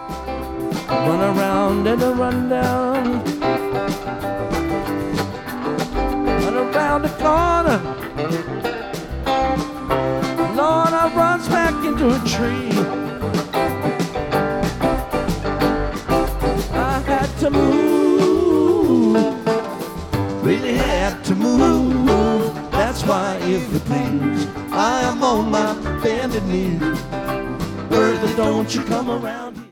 Run around and a run down. Run around the corner. Lord, I runs back into a tree. I had to move, really had to move. That's why, if you please, I am on my bended knees. Bertha, don't you come around here.